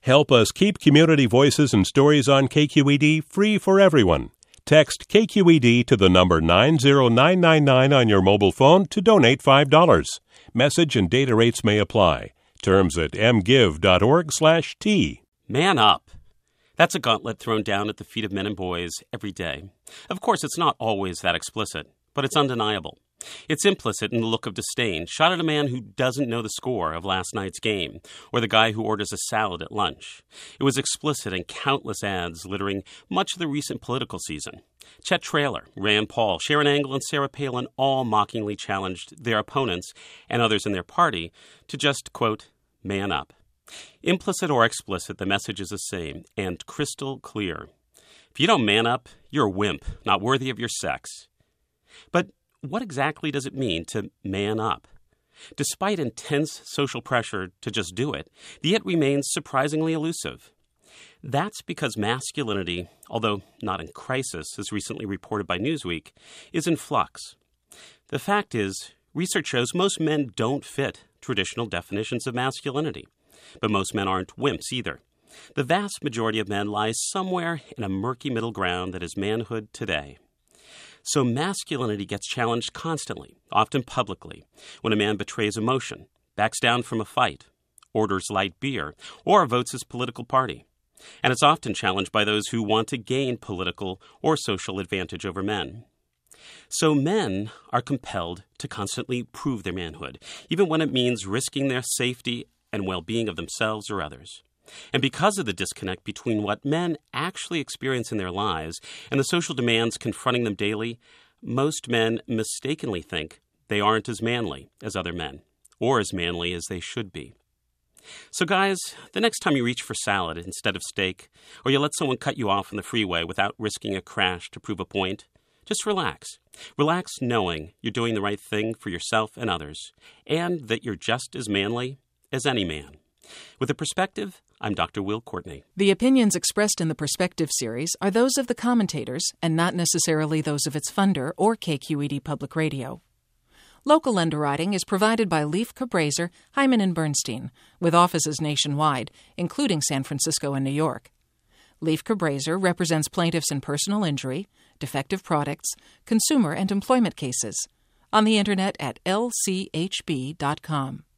Help us keep community voices and stories on KQED free for everyone. Text KQED to the number 90999 on your mobile phone to donate $5. Message and data rates may apply. Terms at mgive.org/T. Man up. That's a gauntlet thrown down at the feet of men and boys every day. Of course, it's not always that explicit, but it's undeniable. It's implicit in the look of disdain shot at a man who doesn't know the score of last night's game, or the guy who orders a salad at lunch. It was explicit in countless ads littering much of the recent political season. Chet Trailer, Rand Paul, Sharon Angle, and Sarah Palin all mockingly challenged their opponents and others in their party to just, quote, man up. Implicit or explicit, the message is the same and crystal clear. If you don't man up, you're a wimp, not worthy of your sex. But what exactly does it mean to man up? Despite intense social pressure to just do it, the it remains surprisingly elusive. That's because masculinity, although not in crisis, as recently reported by Newsweek, is in flux. The fact is, research shows most men don't fit traditional definitions of masculinity. But most men aren't wimps either. The vast majority of men lies somewhere in a murky middle ground that is manhood today. So masculinity gets challenged constantly, often publicly, when a man betrays emotion, backs down from a fight, orders light beer, or votes his political party. And it's often challenged by those who want to gain political or social advantage over men. So men are compelled to constantly prove their manhood, even when it means risking their safety and well-being of themselves or others. And because of the disconnect between what men actually experience in their lives and the social demands confronting them daily, most men mistakenly think they aren't as manly as other men, or as manly as they should be. So guys, the next time you reach for salad instead of steak, or you let someone cut you off on the freeway without risking a crash to prove a point, just relax. Relax knowing you're doing the right thing for yourself and others, and that you're just as manly as any man. With a perspective, I'm Dr. Will Courtney. The opinions expressed in the Perspective series are those of the commentators and not necessarily those of its funder or KQED Public Radio. Local underwriting is provided by Leif Cabraser, Hyman & Bernstein, with offices nationwide, including San Francisco and New York. Leif Cabraser represents plaintiffs in personal injury, defective products, consumer and employment cases. On the Internet at lchb.com.